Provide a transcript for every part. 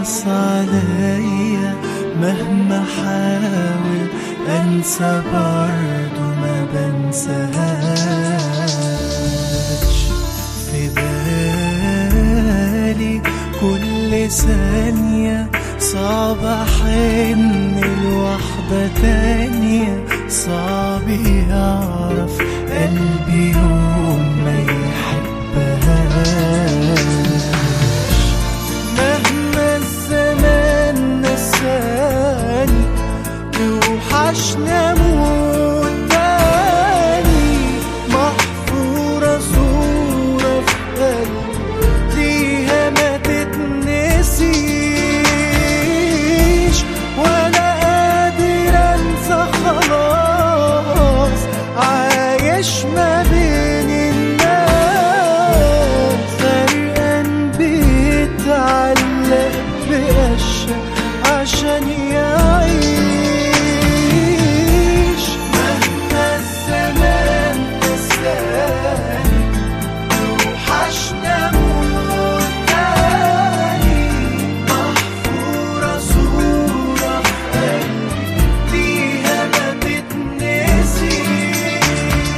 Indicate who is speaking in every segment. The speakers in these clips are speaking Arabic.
Speaker 1: يخلص عليا، مهما حاول انسى برضو ما بنساهاش. في بالي كل ثانية صعب احن لوحدة تانية، صعب يعرف قلبي يوم ما يحبهاش. مهما الزمان نساني توحشنا موت تاني، محفورة صورة في قلبي ليها ما تتنسيش، ولا قادر انسى خلاص، عايش ما بين الناس، غرقان بيتعلق بقشة عشان يعيش. مهما الزمان نساني توحشنا موت تاني، محفورة صورة في قلبي ليها ما تتنسيش.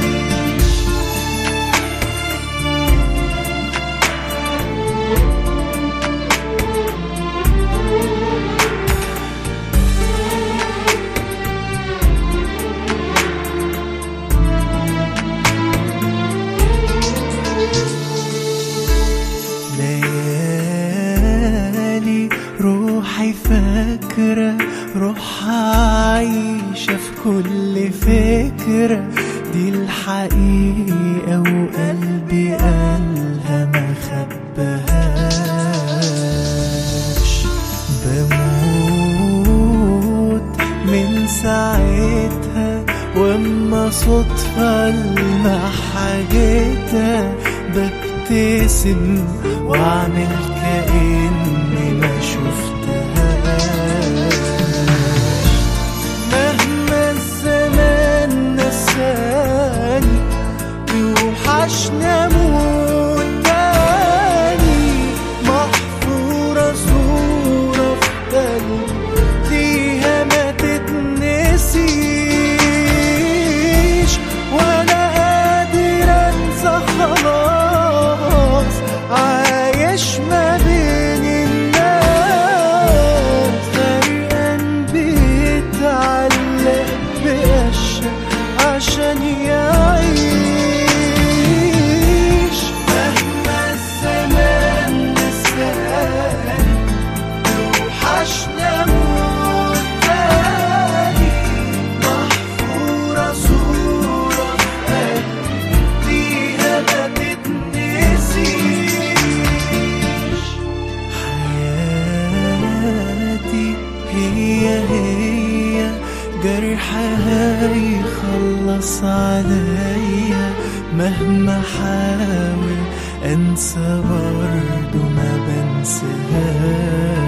Speaker 1: ليالي روحي فاكرة، روحها عايشة في كل فكرة، دي الحقيقة وقلبي قالها ما خبهاش. بموت من ساعتها واما صدفة المح حاجتها، ببتسم واعمل كأني ما شفتهاش. مهما الزمان نساني توحشنا موت تاني، محفورة صورة في قلبي ليها ما تتنسيش، ولا قادر انسى خلاص، عايش ما بين الناس، غرقان بيتعلق بقشة عشان يعيش. مهما الزمان نساني توحشنا موت تاني، محفورة صورة في قلبي ليها ما تتنسيش. حياتي هي جرحها يخلص عليا، مهما حاول انسى برضو ما بنساهاش.